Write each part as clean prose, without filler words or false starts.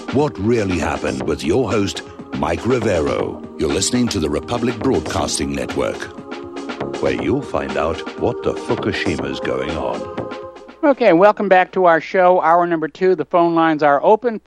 What Really Happened with your host, Mike Rivero. You're listening to the Republic Broadcasting Network, where you'll find out what the Fukushima's going on. Okay, welcome back to our show, hour number 2. The phone lines are open,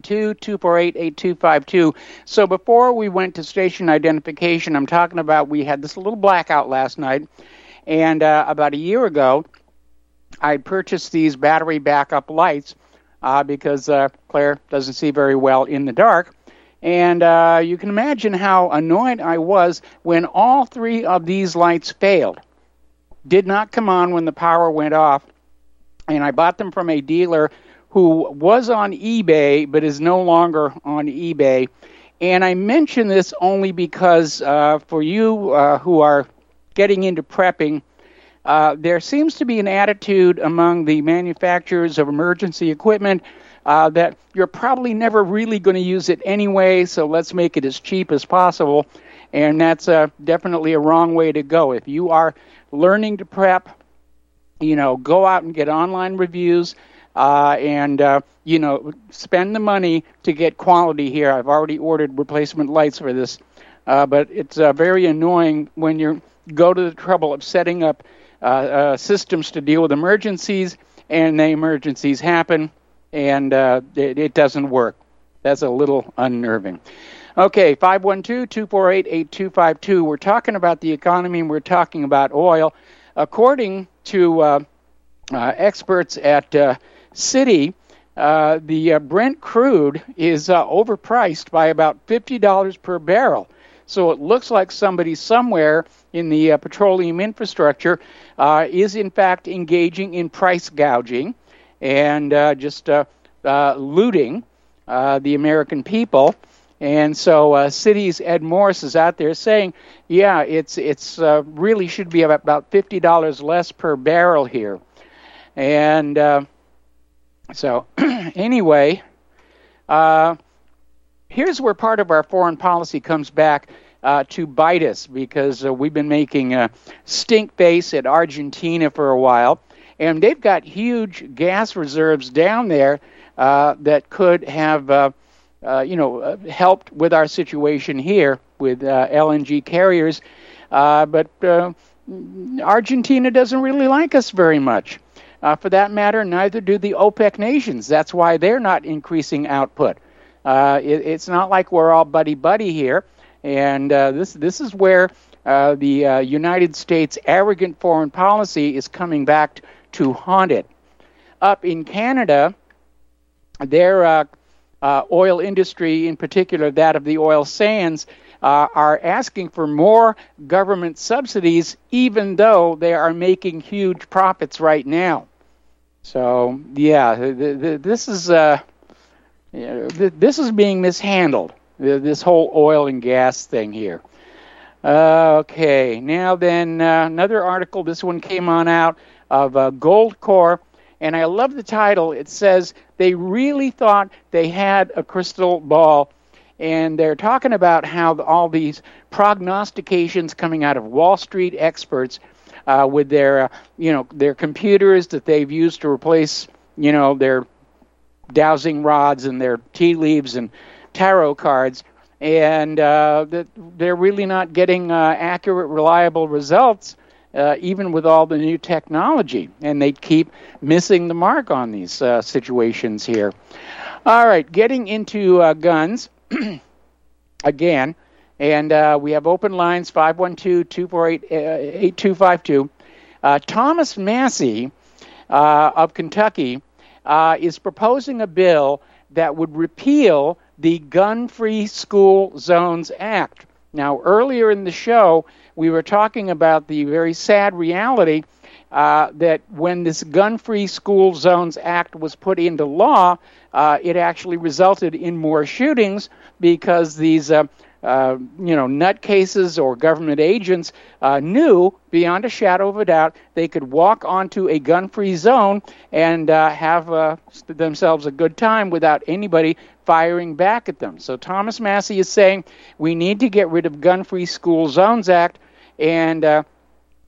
512-248-8252. So before we went to station identification, I'm talking about we had this little blackout last night, and about a year ago, I purchased these battery backup lights because Claire doesn't see very well in the dark. And you can imagine how annoyed I was when all 3 of these lights failed. Did not come on when the power went off. And I bought them from a dealer who was on eBay but is no longer on eBay. And I mention this only because for you who are getting into prepping, there seems to be an attitude among the manufacturers of emergency equipment that you're probably never really going to use it anyway, so let's make it as cheap as possible. And that's definitely a wrong way to go. If you are learning to prep, go out and get online reviews and spend the money to get quality here. I've already ordered replacement lights for this, but it's very annoying when you go to the trouble of setting up systems to deal with emergencies, and the emergencies happen, and it doesn't work. That's a little unnerving. Okay, 512-248-8252. We're talking about the economy, and we're talking about oil. According to experts at Citi, the Brent crude is overpriced by about $50 per barrel. So it looks like somebody somewhere in the petroleum infrastructure is, in fact, engaging in price gouging and just looting the American people. And so Citi's Ed Morse is out there saying, yeah, it's really should be about $50 less per barrel here. And so anyway, here's where part of our foreign policy comes back to bite us, because we've been making a stink face at Argentina for a while, and they've got huge gas reserves down there that could have helped with our situation here with LNG carriers. But Argentina doesn't really like us very much. For that matter, neither do the OPEC nations. That's why they're not increasing output. It's not like we're all buddy-buddy here. And this is where the United States' arrogant foreign policy is coming back to haunt it. Up in Canada, their oil industry, in particular that of the oil sands, are asking for more government subsidies, even though they are making huge profits right now. So, yeah, this is being mishandled, this whole oil and gas thing here. Okay, now then, another article, this one came on out of Goldcore, and I love the title. It says, they really thought they had a crystal ball, and they're talking about how all these prognostications coming out of Wall Street experts with their computers that they've used to replace, their dowsing rods and their tea leaves and tarot cards, and that they're really not getting accurate, reliable results, even with all the new technology, and they keep missing the mark on these situations here. All right, getting into guns again, and we have open lines, 512-248-8252. Thomas Massie of Kentucky is proposing a bill that would repeal the Gun-Free School Zones Act. Now, earlier in the show, we were talking about the very sad reality that when this Gun-Free School Zones Act was put into law, it actually resulted in more shootings because these nutcases or government agents knew beyond a shadow of a doubt they could walk onto a gun-free zone and have themselves a good time without anybody firing back at them. So Thomas Massie is saying we need to get rid of Gun-Free School Zones Act, and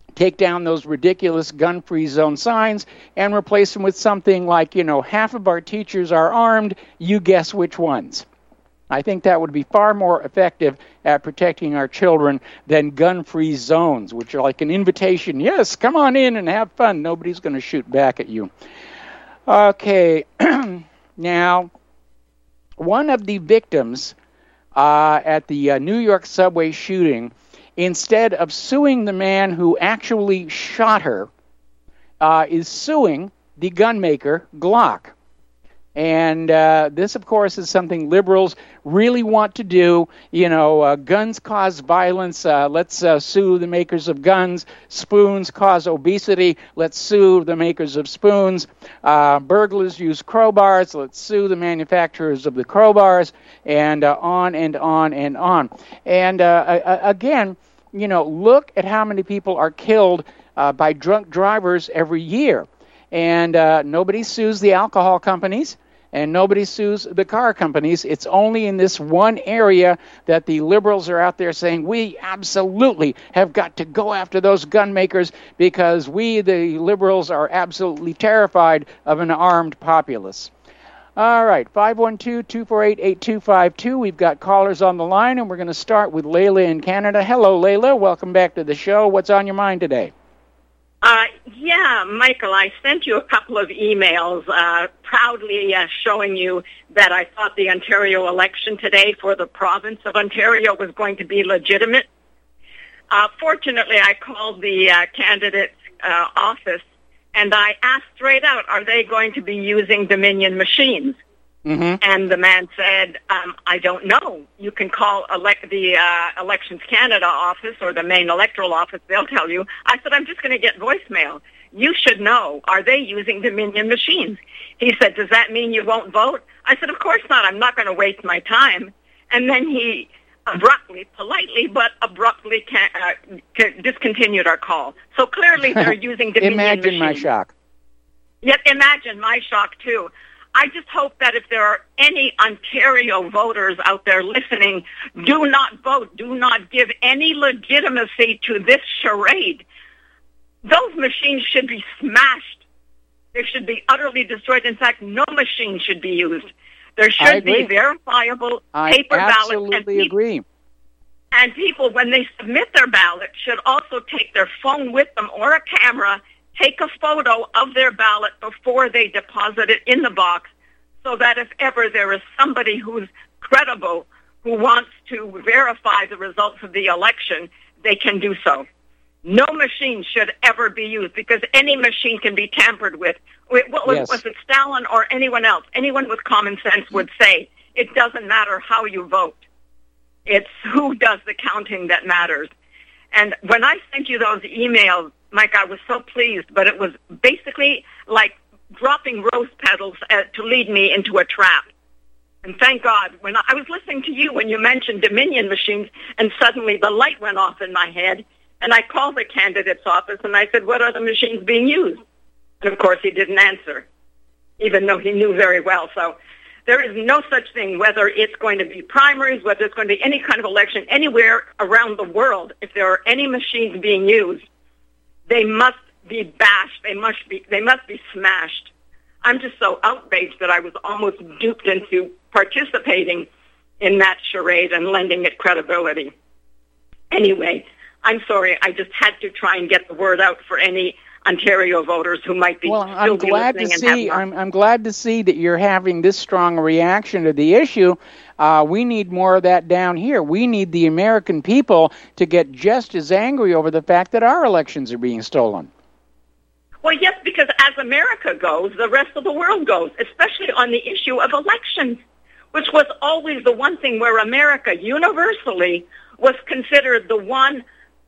take down those ridiculous gun-free zone signs and replace them with something like, half of our teachers are armed, you guess which ones. I think that would be far more effective at protecting our children than gun-free zones, which are like an invitation. Yes, come on in and have fun. Nobody's going to shoot back at you. Okay, now, one of the victims at the New York subway shooting, instead of suing the man who actually shot her, is suing the gun maker, Glock. And this, of course, is something liberals really want to do. Guns cause violence. Let's sue the makers of guns. Spoons cause obesity. Let's sue the makers of spoons. Burglars use crowbars. Let's sue the manufacturers of the crowbars. And on and on and on. And again, look at how many people are killed by drunk drivers every year. And nobody sues the alcohol companies, and nobody sues the car companies. It's only in this one area that the liberals are out there saying, we absolutely have got to go after those gun makers because we, the liberals, are absolutely terrified of an armed populace. All right, 512-248-8252. We've got callers on the line, and we're going to start with Layla in Canada. Hello, Layla. Welcome back to the show. What's on your mind today? Yeah, Michael, I sent you a couple of emails proudly showing you that I thought the Ontario election today for the province of Ontario was going to be legitimate. Fortunately, I called the candidate's office, and I asked straight out, are they going to be using Dominion machines? Mm-hmm. And the man said, I don't know. You can call the Elections Canada office or the Maine Electoral Office. They'll tell you. I said, I'm just going to get voicemail. You should know. Are they using Dominion machines? He said, does that mean you won't vote? I said, of course not. I'm not going to waste my time. And then he politely, but abruptly discontinued our call. So clearly they're using Dominion machines. Imagine my shock. Yet imagine my shock, too. I just hope that if there are any Ontario voters out there listening, do not vote. Do not give any legitimacy to this charade. Those machines should be smashed. They should be utterly destroyed. In fact, no machine should be used. There should be verifiable paper ballots. I absolutely agree. And people, when they submit their ballot, should also take their phone with them or a camera, take a photo of their ballot before they deposit it in the box so that if ever there is somebody who's credible who wants to verify the results of the election, they can do so. No machine should ever be used because any machine can be tampered with. Was it Stalin or anyone else? Anyone with common sense would say it doesn't matter how you vote. It's who does the counting that matters. And when I sent you those emails, Mike, I was so pleased, but it was basically like dropping rose petals to lead me into a trap. And thank God, when I was listening to you when you mentioned Dominion machines, and suddenly the light went off in my head, and I called the candidate's office, and I said, what are the machines being used? And, of course, he didn't answer, even though he knew very well. So there is no such thing, whether it's going to be primaries, whether it's going to be any kind of election anywhere around the world. If there are any machines being used, they must be bashed. They must be smashed. I'm just so outraged that I was almost duped into participating in that charade and lending it credibility. Anyway, I'm sorry. I just had to try and get the word out for any Ontario voters who might be. Well, I'm glad to see. I'm glad to see that you're having this strong a reaction to the issue. We need more of that down here. We need the American people to get just as angry over the fact that our elections are being stolen. Well, yes, because as America goes, the rest of the world goes, especially on the issue of elections, which was always the one thing where America universally was considered the one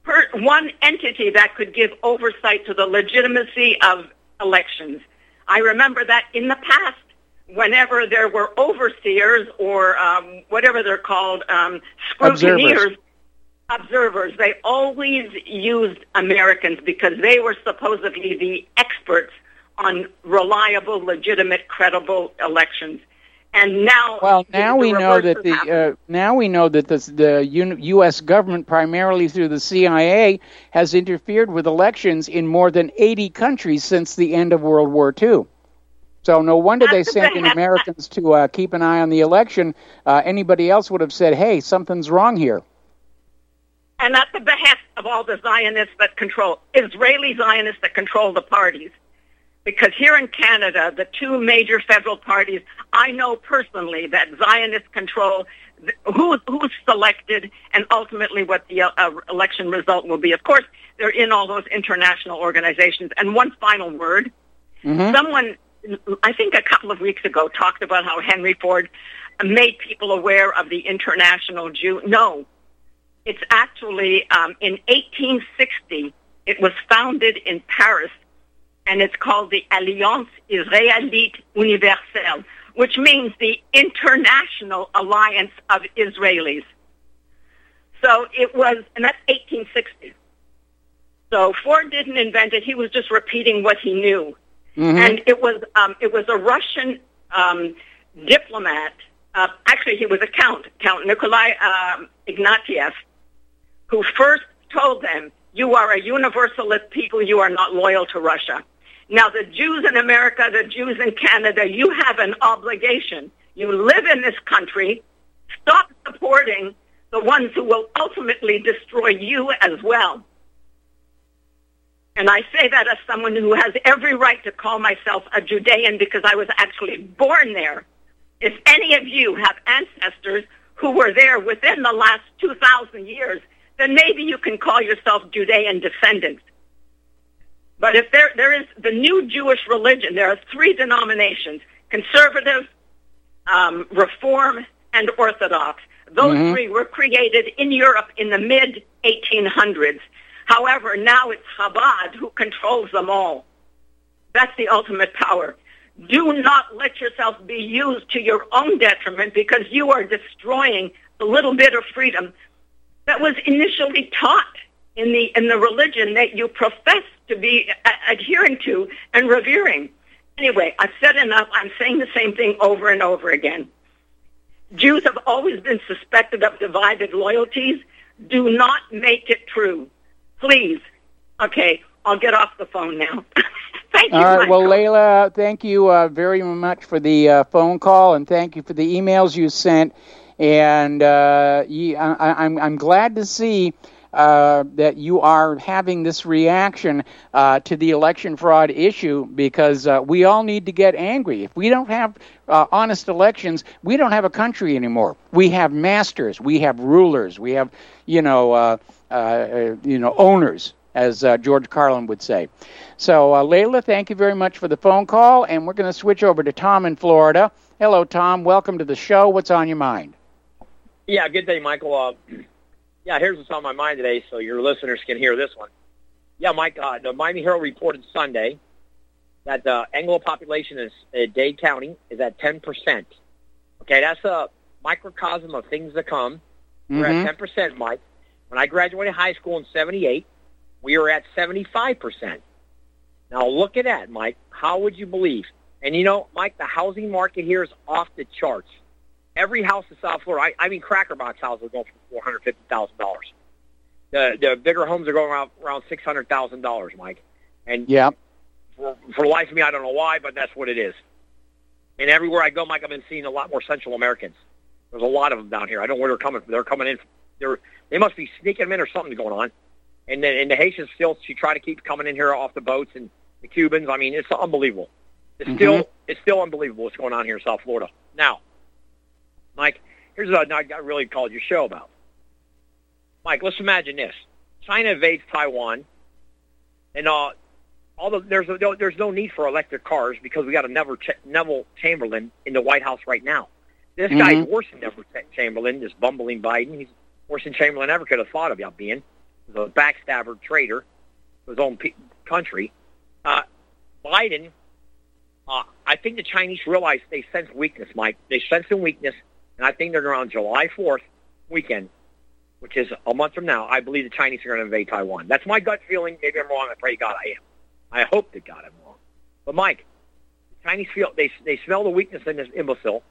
entity that could give oversight to the legitimacy of elections. I remember that in the past, whenever there were overseers or whatever they're called, scrutineers, observers, they always used Americans because they were supposedly the experts on reliable, legitimate, credible elections. And now, we know that the U.S. government, primarily through the CIA, has interfered with elections in more than 80 countries since the end of World War II. So no wonder they sent in Americans to keep an eye on the election. Anybody else would have said, "Hey, something's wrong here." And at the behest of all the Zionists that control, Israeli Zionists that control the parties. Because here in Canada, the two major federal parties, I know personally that Zionists control who's selected and ultimately what the election result will be. Of course, they're in all those international organizations. And one final word. Mm-hmm. Someone, I think a couple of weeks ago, talked about how Henry Ford made people aware of the International Jew. No, it's actually in 1860, it was founded in Paris, and it's called the Alliance Israélite Universelle, which means the International Alliance of Israelis. So it was, and that's 1860. So Ford didn't invent it; he was just repeating what he knew. Mm-hmm. And it was a Russian diplomat. Actually, he was a Count Nikolai Ignatieff, who first told them, "You are a universalist people. You are not loyal to Russia." Now, the Jews in America, the Jews in Canada, you have an obligation. You live in this country. Stop supporting the ones who will ultimately destroy you as well. And I say that as someone who has every right to call myself a Judean because I was actually born there. If any of you have ancestors who were there within the last 2,000 years, then maybe you can call yourself Judean descendants. But if there is the new Jewish religion, there are three denominations: conservative, Reform, and Orthodox. Those three were created in Europe in the mid-1800s. However, now it's Chabad who controls them all. That's the ultimate power. Do not let yourself be used to your own detriment because you are destroying the little bit of freedom that was initially taught in the religion that you profess to be adhering to and revering. Anyway, I've said enough. I'm saying the same thing over and over again. Jews have always been suspected of divided loyalties. Do not make it true. Please. Okay, I'll get off the phone now. Thank you. All right, well, Leila, thank you very much for the phone call, and thank you for the emails you sent. And I'm glad to see that you are having this reaction to the election fraud issue, because we all need to get angry. If we don't have honest elections, we don't have a country anymore. We have masters, we have rulers, we have owners, as George Carlin would say. So, Leila, thank you very much for the phone call, and we're going to switch over to Tom in Florida. Hello, Tom. Welcome to the show. What's on your mind? Yeah, good day, Michael. Here's what's on my mind today, so your listeners can hear this one. Yeah, Mike, the Miami Herald reported Sunday that the Anglo population in Dade County is at 10%. Okay, that's a microcosm of things to come. We're at 10%, Mike. When I graduated high school in 78, we were at 75%. Now, look at that, Mike. How would you believe? And, Mike, the housing market here is off the charts. Every house in South Florida, I mean, Cracker Box houses are going for $450,000. The bigger homes are going around $600,000, Mike. And for the life of me, I don't know why, but that's what it is. And everywhere I go, Mike, I've been seeing a lot more Central Americans. There's a lot of them down here. I don't know where they're coming from. They're coming in. They must be sneaking them in or something going on. And the Haitians still, she try to keep coming in here off the boats, and the Cubans. I mean, it's unbelievable. It's still unbelievable what's going on here in South Florida. Now, Mike, here's what I really called your show about. Mike, let's imagine this: China invades Taiwan, and there's no need for electric cars because we got a Neville Chamberlain in the White House right now. This guy's worse than Neville Chamberlain. This bumbling Biden, he's worse than Chamberlain ever could have thought about being. He's a backstabber, traitor to his own country. Biden, I think the Chinese realize they sense weakness, Mike. They sense some weakness, and I think they're around July 4th weekend, which is a month from now. I believe the Chinese are going to invade Taiwan. That's my gut feeling. Maybe I'm wrong. I pray to God I am. I hope to God I'm wrong. But, Mike, the Chinese feel they smell the weakness in this imbecile.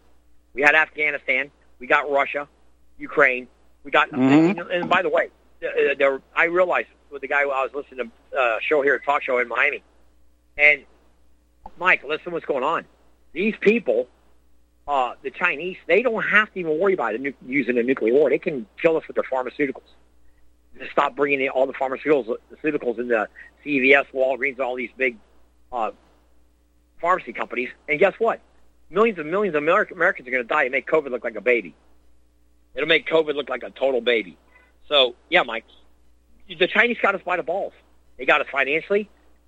We had Afghanistan. We got Russia, Ukraine. We got, and by the way, I realized with the guy I was listening to a show here, a talk show in Miami, and Mike, listen what's going on. These people, the Chinese, they don't have to even worry about using a nuclear war. They can kill us with their pharmaceuticals. Just stop bringing in all the pharmaceuticals into CVS, Walgreens, all these big pharmacy companies. And guess what? Millions and millions of Americans are going to die and make COVID look like a baby. It'll make COVID look like a total baby. So, yeah, Mike, the Chinese got us by the balls. They got us financially.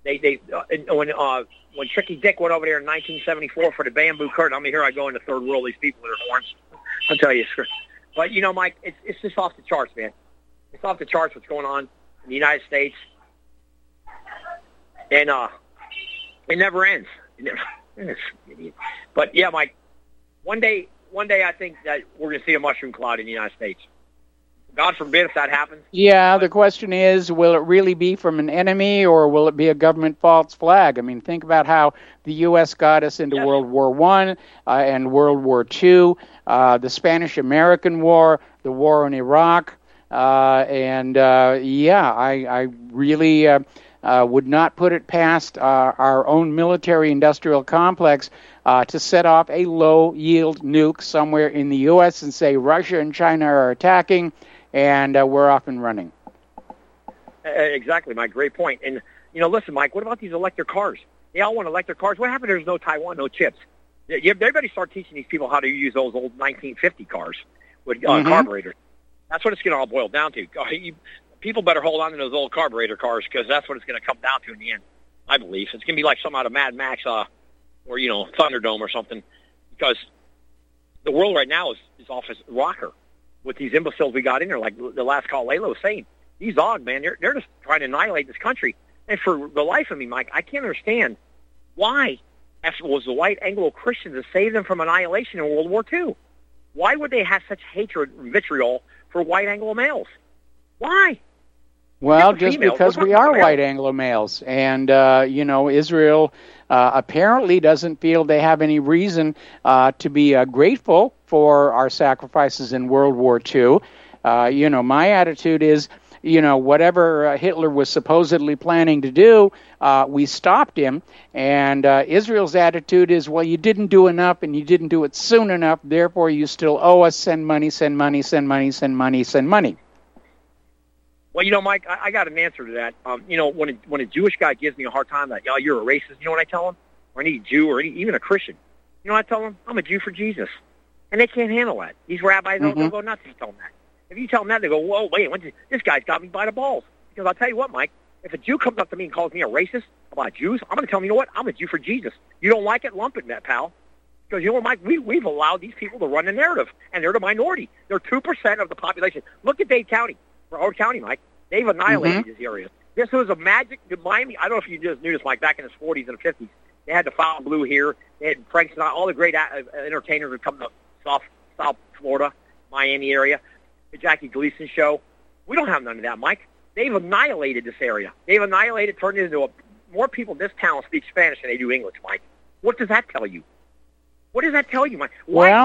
When Tricky Dick went over there in 1974 for the bamboo curtain, I mean, here I go in the third world, these people with their horns. I'll tell you. But, Mike, it's just off the charts, man. It's off the charts what's going on in the United States. And it never ends. But, yeah, Mike, one day I think that we're going to see a mushroom cloud in the United States. God forbid if that happens. Yeah, the question is, will it really be from an enemy or will it be a government false flag? I mean, think about how the U.S. got us into World War I and World War II, the Spanish-American War, the war in Iraq. I really would not put it past our own military-industrial complex to set off a low-yield nuke somewhere in the U.S. and say Russia and China are attacking, and we're off and running. Exactly, Mike. Great point. And, listen, Mike, what about these electric cars? They all want electric cars. What happened? There's no Taiwan, no chips. Everybody start teaching these people how to use those old 1950 cars with carburetors. That's what it's going to all boil down to. People better hold on to those old carburetor cars because that's what it's going to come down to in the end, I believe. It's going to be like some out of Mad Max or, Thunderdome or something, because the world right now is off its rocker with these imbeciles we got in there, like the last call Layla was saying. These Og, man, they're just trying to annihilate this country. And for the life of me, Mike, I can't understand why it was the white Anglo-Christians that saved them from annihilation in World War II. Why would they have such hatred and vitriol for white Anglo males? Why? Well, just because we are white Anglo males. And, Israel apparently doesn't feel they have any reason to be grateful for our sacrifices in World War II. My attitude is, whatever Hitler was supposedly planning to do, we stopped him. And Israel's attitude is, well, you didn't do enough and you didn't do it soon enough. Therefore, you still owe us. Send money, send money, send money, send money, send money. Well, Mike, I got an answer to that. When a Jewish guy gives me a hard time that, you're a racist, you know what I tell him? Or any Jew or even a Christian. You know what I tell them? I'm a Jew for Jesus. And they can't handle that. These rabbis, they'll go nuts if you tell them that. If you tell them that, they go, whoa, wait, this guy's got me by the balls. Because I'll tell you what, Mike, if a Jew comes up to me and calls me a racist about Jews, I'm going to tell him, you know what? I'm a Jew for Jesus. You don't like it? Lump it, pal. Because, Mike, we've allowed these people to run the narrative, and they're the minority. They're 2% of the population. Look at Dade County, Broward County, Mike. They've annihilated these areas. This was a magic. Miami, I don't know if you just knew this, Mike, back in the 40s and the 50s. They had the Foul Blue here. They had Frank Sinatra. All the great entertainers would come to South Florida, Miami area. The Jackie Gleason show. We don't have none of that, Mike. They've annihilated this area. They've annihilated, turned it into more people in this town speak Spanish than they do English, Mike. What does that tell you? What does that tell you, Mike?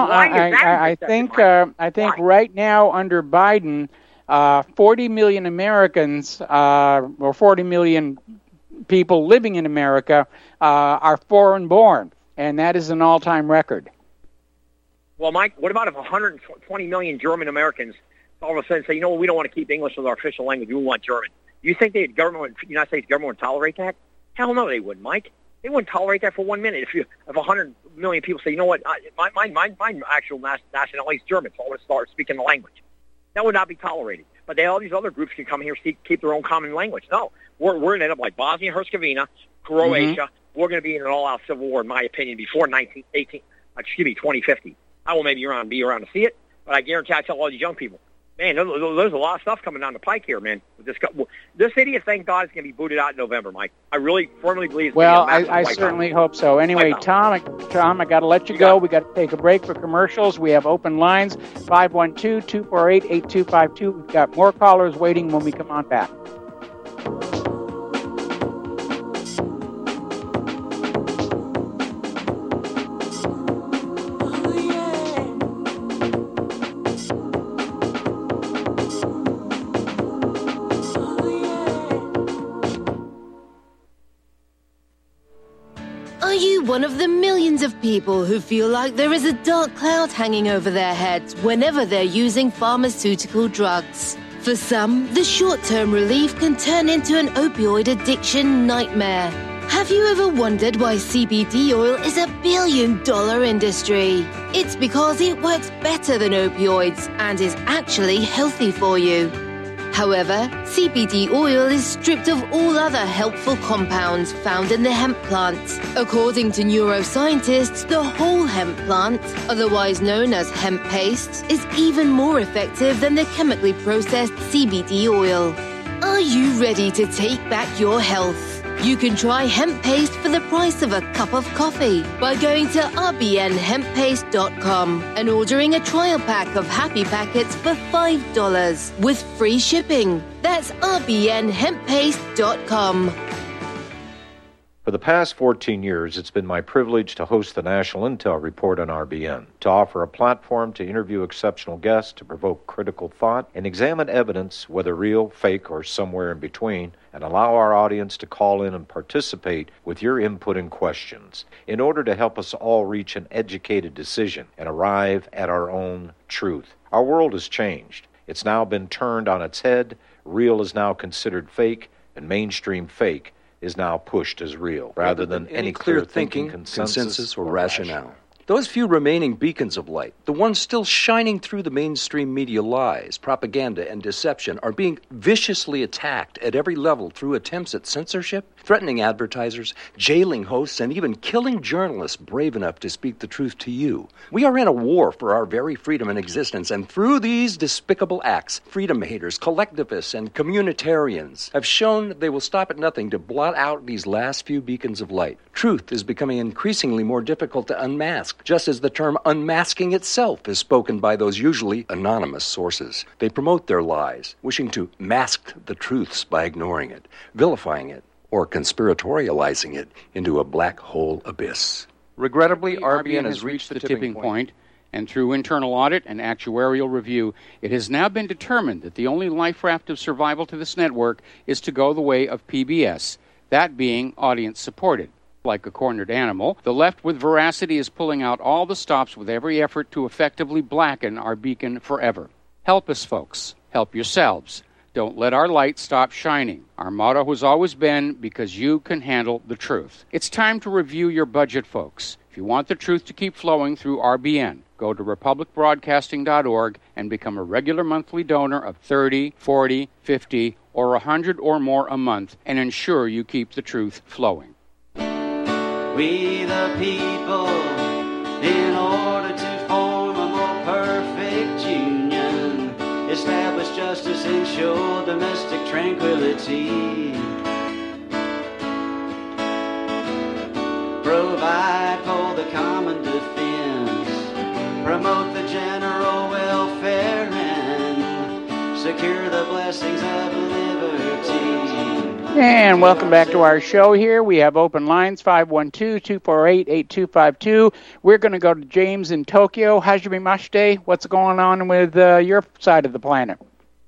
I think right now under Biden, 40 million Americans, or 40 million people living in America, are foreign-born, and that is an all-time record. Well, Mike, what about if 120 million German Americans all of a sudden say, we don't want to keep English as our official language, we want German? Do you think the United States government would tolerate that? Hell no, they wouldn't, Mike. They wouldn't tolerate that for 1 minute. If 100 million people say, my actual nationality is German, so I want to start speaking the language. That would not be tolerated. But all these other groups can come here and keep their own common language. No, we're going to end up like Bosnia-Herzegovina, Croatia. We're going to be in an all-out civil war, in my opinion, before 2050. I will maybe be around to see it, but I guarantee I tell all these young people, man, there's a lot of stuff coming down the pike here, man. This idiot, thank God, is going to be booted out in November, Mike. I really firmly believe it's going to be a massive I certainly hope so. Anyway, Tom, I got to let you go. We got to take a break for commercials. We have open lines, 512-248-8252. We've got more callers waiting when we come on back. Are you one of the millions of people who feel like there is a dark cloud hanging over their heads whenever they're using pharmaceutical drugs? For some, the short-term relief can turn into an opioid addiction nightmare. Have you ever wondered why CBD oil is a billion-dollar industry? It's because it works better than opioids and is actually healthy for you. However, CBD oil is stripped of all other helpful compounds found in the hemp plant. According to neuroscientists, the whole hemp plant, otherwise known as hemp paste, is even more effective than the chemically processed CBD oil. Are you ready to take back your health? You can try hemp paste for the price of a cup of coffee by going to rbnhemppaste.com and ordering a trial pack of Happy Packets for $5 with free shipping. That's rbnhemppaste.com. For the past 14 years, it's been my privilege to host the National Intel Report on RBN, to offer a platform to interview exceptional guests, to provoke critical thought, and examine evidence, whether real, fake, or somewhere in between, and allow our audience to call in and participate with your input and questions in order to help us all reach an educated decision and arrive at our own truth. Our world has changed. It's now been turned on its head. Real is now considered fake, and mainstream fake is now pushed as real, rather than any clear thinking, consensus, or rationale. Those few remaining beacons of light, the ones still shining through the mainstream media lies, propaganda, and deception, are being viciously attacked at every level through attempts at censorship, threatening advertisers, jailing hosts, and even killing journalists brave enough to speak the truth to you. We are in a war for our very freedom and existence, and through these despicable acts, freedom haters, collectivists, and communitarians have shown they will stop at nothing to blot out these last few beacons of light. Truth is becoming increasingly more difficult to unmask, just as the term unmasking itself is spoken by those usually anonymous sources. They promote their lies, wishing to mask the truths by ignoring it, vilifying it, or conspiratorializing it into a black hole abyss. Regrettably, RBN has reached the tipping point, and through internal audit and actuarial review, it has now been determined that the only life raft of survival to this network is to go the way of PBS, that being audience-supported. Like a cornered animal, the left with veracity is pulling out all the stops with every effort to effectively blacken our beacon forever. Help us, folks. Help yourselves. Don't let our light stop shining. Our motto has always been, because you can handle the truth. It's time to review your budget, folks. If you want the truth to keep flowing through RBN, go to republicbroadcasting.org and become a regular monthly donor of $30, $40, $50, or $100 or more a month and ensure you keep the truth flowing. We the people, in order to form a more perfect union, establish justice, ensure domestic tranquility, provide for the common defense, promote the general welfare, and secure the blessings of liberty. And welcome back to our show here. We have open lines, 512-248-8252. We're going to go to James in Tokyo. Hajime what's going on with your side of the planet?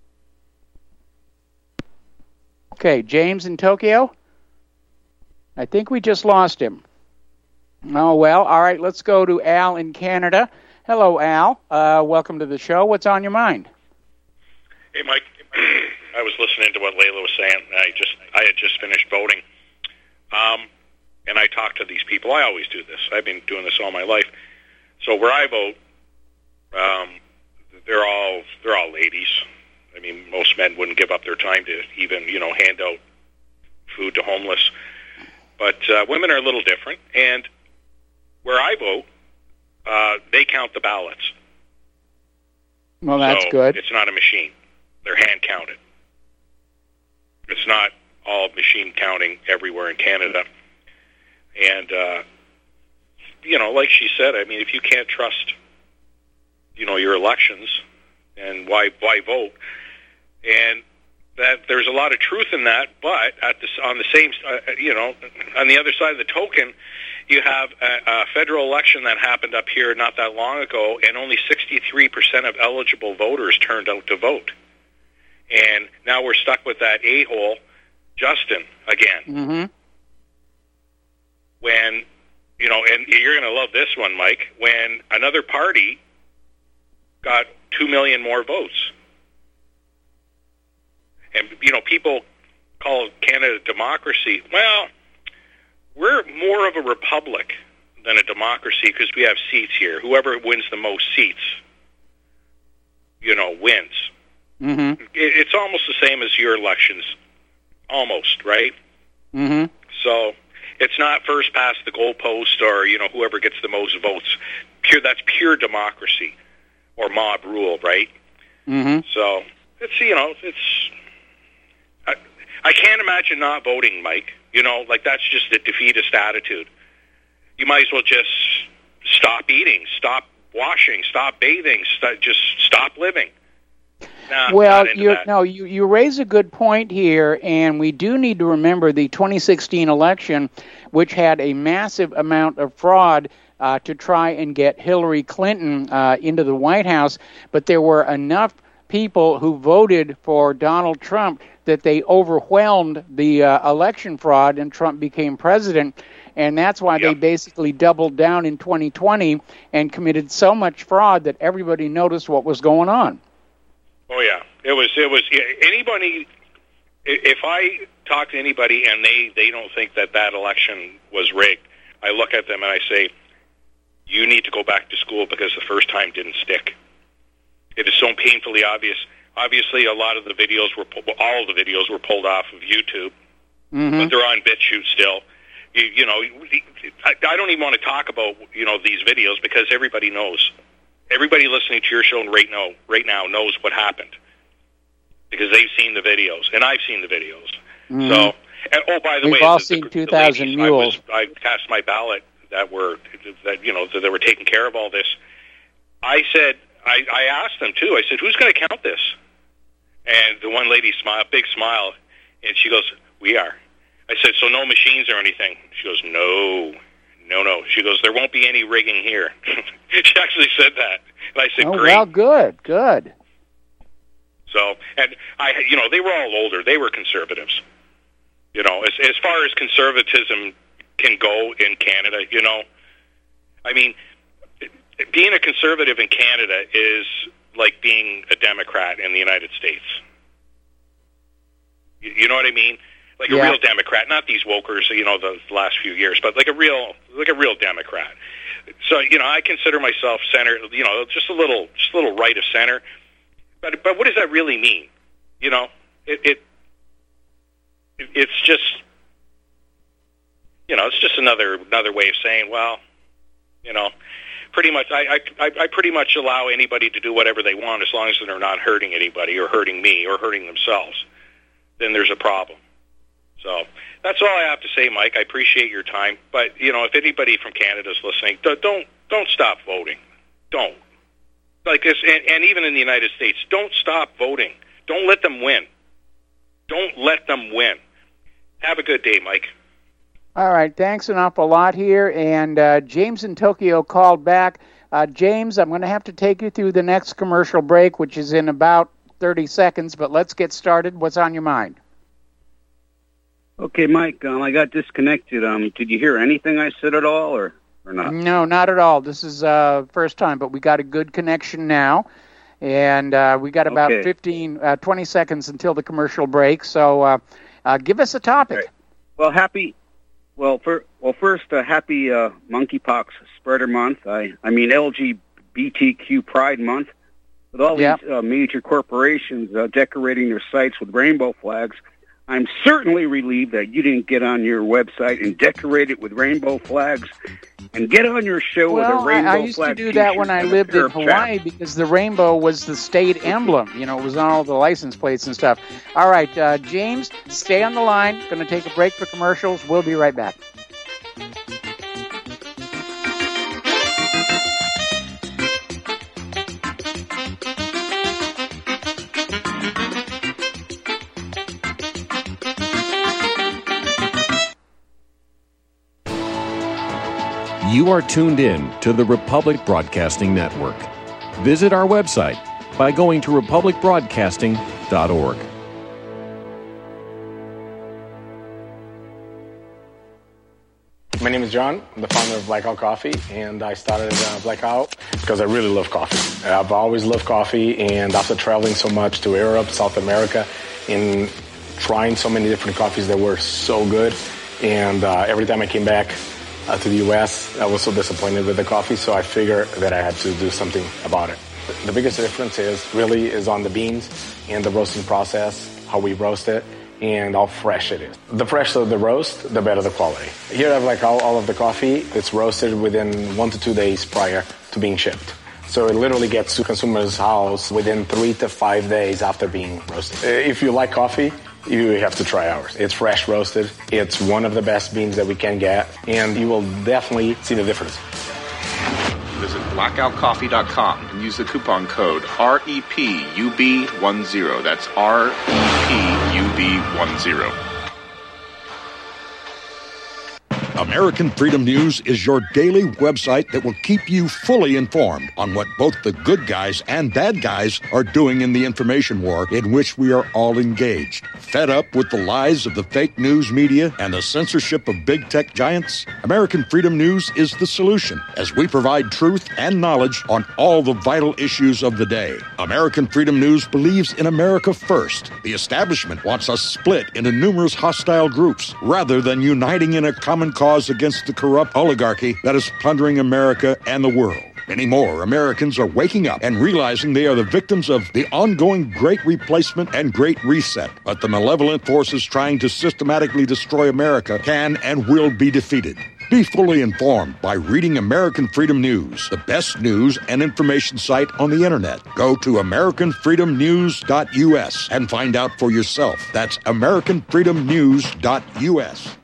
Okay, James in Tokyo? I think we just lost him. Oh, well, all right, let's go to Al in Canada. Hello, Al. Welcome to the show. What's on your mind? Hey, Mike. I was listening to what Layla was saying. I had just finished voting, and I talked to these people. I always do this. I've been doing this all my life. So where I vote, they're all ladies. I mean, most men wouldn't give up their time to even hand out food to homeless. But women are a little different, and where I vote, they count the ballots. Well, that's good. It's not a machine. They're hand counted. It's not all machine counting everywhere in Canada. And, like she said, I mean, if you can't trust, your elections, then why vote? And that there's a lot of truth in that, but on the other side of the token, you have a federal election that happened up here not that long ago, and only 63% of eligible voters turned out to vote. And now we're stuck with that a-hole, Justin, again. Mm-hmm. When and you're going to love this one, Mike, when another party got 2 million more votes. And, people call Canada a democracy. Well, we're more of a republic than a democracy because we have seats here. Whoever wins the most seats, wins. Mm-hmm. It's almost the same as your elections. Almost, right? Mm-hmm. So it's not first past the goalpost or, whoever gets the most votes. That's pure democracy or mob rule, right? Mm-hmm. So it's, I can't imagine not voting, Mike. That's just a defeatist attitude. You might as well just stop eating, stop washing, stop bathing, just stop living. Well, you raise a good point here, and we do need to remember the 2016 election, which had a massive amount of fraud to try and get Hillary Clinton into the White House, but there were enough people who voted for Donald Trump that they overwhelmed the election fraud, and Trump became president. And that's why they basically doubled down in 2020 and committed so much fraud that everybody noticed what was going on. Oh, yeah. It was anybody, if I talk to anybody and they don't think that election was rigged, I look at them and I say, you need to go back to school because the first time didn't stick. It is so painfully obvious. Obviously, all of the videos were pulled off of YouTube, but they're on BitChute still. I don't even want to talk about these videos because everybody knows. Everybody listening to your show right now knows what happened because they've seen the videos and I've seen the videos. Mm-hmm. So, by the way, we've all seen 2,000 Mules. I cast my ballot that were taking care of all this. I said, I asked them too. I said, who's going to count this? And the one lady smiled, big smile, and she goes, we are. I said, so no machines or anything? She goes, no. She goes, there won't be any rigging here. She actually said that. And I said, great. Well, good. So, and they were all older. They were conservatives. As far as conservatism can go in Canada, I mean, being a conservative in Canada is like being a Democrat in the United States. You know what I mean? Like a real Democrat, not these wokers, the last few years, but like a real Democrat. So, I consider myself center, just a little right of center. But what does that really mean? It's just, it's just another way of saying, well, pretty much, I pretty much allow anybody to do whatever they want as long as they're not hurting anybody or hurting me or hurting themselves. Then there's a problem. So that's all I have to say, Mike. I appreciate your time, but if anybody from Canada is listening, don't stop voting. Don't. Like this, and even in the United States, don't stop voting. Don't let them win. Don't let them win. Have a good day, Mike. All right, thanks an awful lot here. And James in Tokyo called back. James, I'm going to have to take you through the next commercial break, which is in about 30 seconds, but let's get started. What's on your mind? Okay, Mike, I got disconnected. Did you hear anything I said at all, or not? No, not at all. This is first time, but we got a good connection now. And we got about 20 seconds until the commercial break. So give us a topic. Right. Well, first, happy Monkeypox Spreader Month. I mean LGBTQ Pride Month. With all these major corporations decorating their sites with rainbow flags, I'm certainly relieved that you didn't get on your website and decorate it with rainbow flags and get on your show with a rainbow flag. I used to do that when I lived in Hawaii because the rainbow was the state emblem. It was on all the license plates and stuff. All right, James, stay on the line. Going to take a break for commercials. We'll be right back. You are tuned in to the Republic Broadcasting Network. Visit our website by going to republicbroadcasting.org. My name is John. I'm the founder of Blackout Coffee, and I started Blackout because I really love coffee. I've always loved coffee, and after traveling so much to Europe, South America, and trying so many different coffees that were so good, and every time I came back to the U.S., I was so disappointed with the coffee, so I figured that I had to do something about it. The biggest difference is on the beans and the roasting process, how we roast it, and how fresh it is. The fresher the roast, the better the quality. Here I have like all of the coffee. It's roasted within 1 to 2 days prior to being shipped. So it literally gets to consumer's house within 3 to 5 days after being roasted. If you like coffee, you have to try ours. It's fresh roasted. It's one of the best beans that we can get, and you will definitely see the difference. Visit blackoutcoffee.com and use the coupon code REPUB10. That's REPUB10. American Freedom News is your daily website that will keep you fully informed on what both the good guys and bad guys are doing in the information war in which we are all engaged. Fed up with the lies of the fake news media and the censorship of big tech giants? American Freedom News is the solution, as we provide truth and knowledge on all the vital issues of the day. American Freedom News believes in America first. The establishment wants us split into numerous hostile groups rather than uniting in a common cause against the corrupt oligarchy that is plundering America and the world. Many more Americans are waking up and realizing they are the victims of the ongoing Great Replacement and Great Reset. But the malevolent forces trying to systematically destroy America can and will be defeated. Be fully informed by reading American Freedom News, the best news and information site on the internet. Go to AmericanFreedomNews.us and find out for yourself. That's AmericanFreedomNews.us.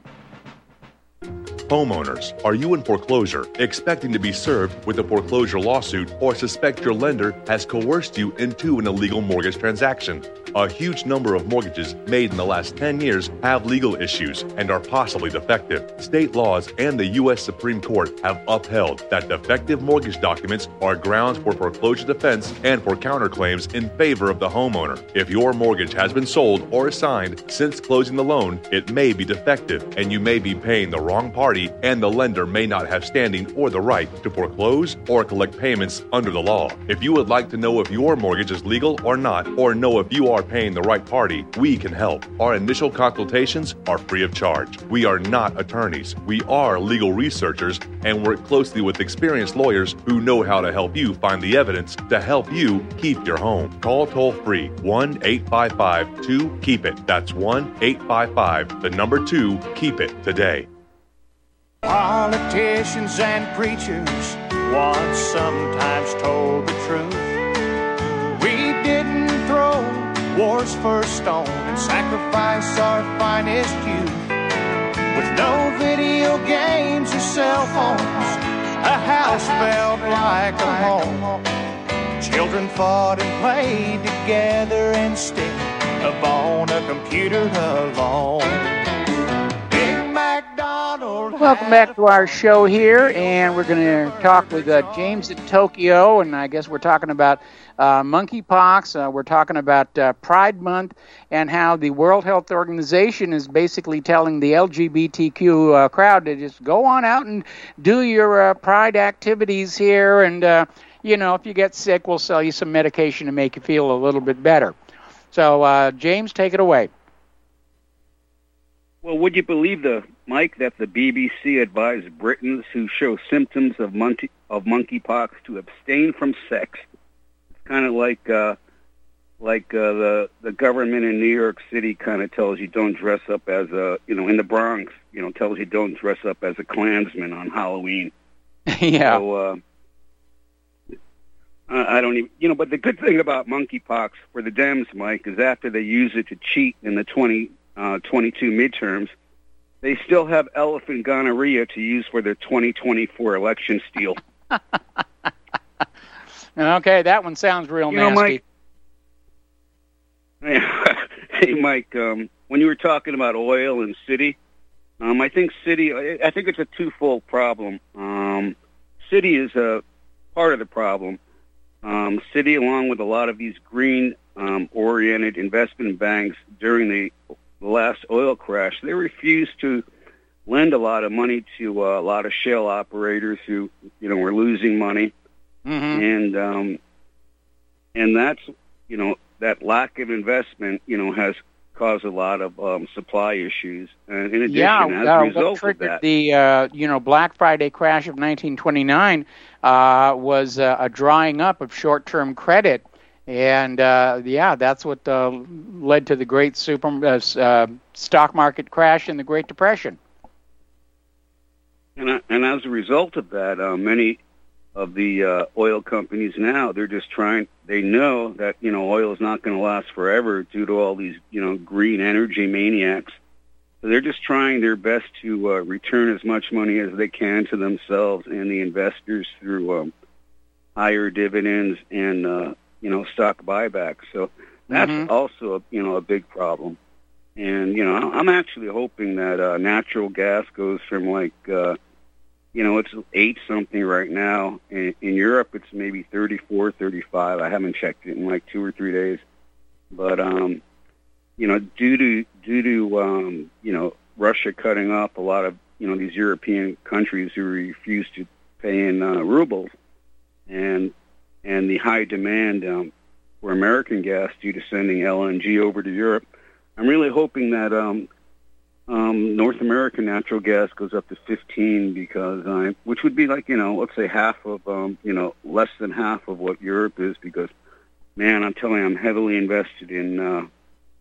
Homeowners, are you in foreclosure, expecting to be served with a foreclosure lawsuit, or suspect your lender has coerced you into an illegal mortgage transaction? A huge number of mortgages made in the last 10 years have legal issues and are possibly defective. State laws and the U.S. Supreme Court have upheld that defective mortgage documents are grounds for foreclosure defense and for counterclaims in favor of the homeowner. If your mortgage has been sold or assigned since closing the loan, it may be defective and you may be paying the wrong party, and the lender may not have standing or the right to foreclose or collect payments under the law. If you would like to know if your mortgage is legal or not, or know if you are paying the right party, we can help. Our initial consultations are free of charge. We are not attorneys. We are legal researchers and work closely with experienced lawyers who know how to help you find the evidence to help you keep your home. Call toll-free 1-855-2-KEEP-IT. That's 1-855-2-KEEP-IT today. Politicians and preachers once sometimes told the truth. We didn't throw war's first stone and sacrifice our finest youth. With no video games or cell phones, a house felt like a home. Children fought and played together instead of on a computer alone. Welcome back to our show here, and we're going to talk with James in Tokyo, and I guess we're talking about monkeypox. We're talking about Pride Month and how the World Health Organization is basically telling the LGBTQ crowd to just go on out and do your Pride activities here, and, if you get sick, we'll sell you some medication to make you feel a little bit better. So, James, take it away. Well, would you believe, Mike, that the BBC advised Britons who show symptoms of monkeypox to abstain from sex? It's kind of like the government in New York City kind of tells you don't dress up as in the Bronx, tells you don't dress up as a Klansman on Halloween. Yeah. So, I don't even, but the good thing about monkeypox for the Dems, Mike, is after they use it to cheat in the 2022 midterms, they still have elephant gonorrhea to use for their 2024 election steal. Okay, that one sounds real nasty. Hey, Mike, when you were talking about oil and city, I think it's a twofold problem. City is a part of the problem. City, along with a lot of these green-oriented investment banks during the last oil crash, they refused to lend a lot of money to a lot of shale operators who, were losing money. Mm-hmm. And that's, that lack of investment, has caused a lot of supply issues. And in addition, as a result of that, the Black Friday crash of 1929 was a drying up of short-term credit, and that's what led to the great stock market crash and the Great Depression. And as a result of that, many of the oil companies now, they're just they know that, oil is not going to last forever due to all these, green energy maniacs. So they're just trying their best to return as much money as they can to themselves and the investors through higher dividends and, stock buybacks. So that's also, a big problem. And, I'm actually hoping that natural gas goes from it's 8-something right now. In Europe, it's maybe 34, 35. I haven't checked it in 2 or 3 days. But, due to Russia cutting off a lot of, these European countries who refuse to pay in rubles and the high demand for American gas due to sending LNG over to Europe, I'm really hoping that North American natural gas goes up to 15 because which would be let's say half of, less than half of what Europe is because, man, I'm telling you, I'm heavily invested in